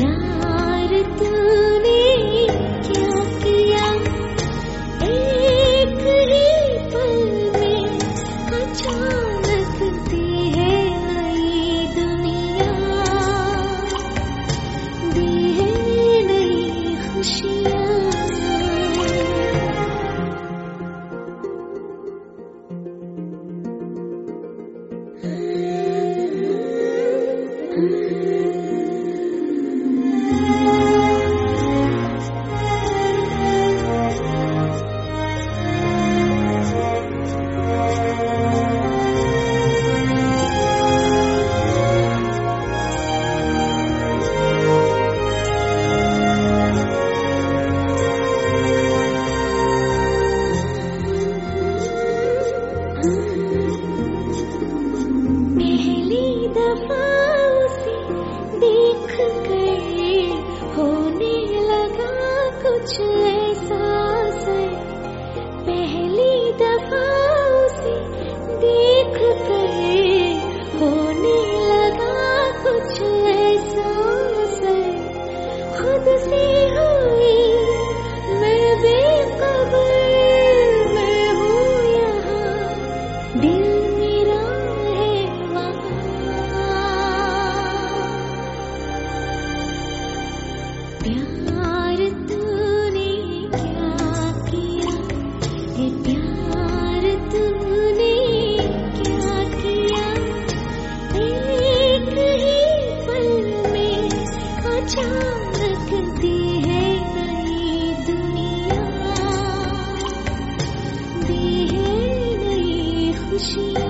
प्यार तूने क्या किया, एक ही पल में अचानक दी है नई दुनिया, दी है नई खुशियाँ। पहली दफा उसे देख कर होने लगा कुछ ऐसा से, पहली दफा उसे देख कर होने लगा कुछ ऐसा से, खुद से हुई मैं बेखबर, मैं हूँ यहाँ, दिल मेरा है वहाँ। प्यार तूने क्या किया, ये प्यार तूने क्या किया, एक ही पल में अचानक दी है नई दुनिया, दी है नई खुशियाँ।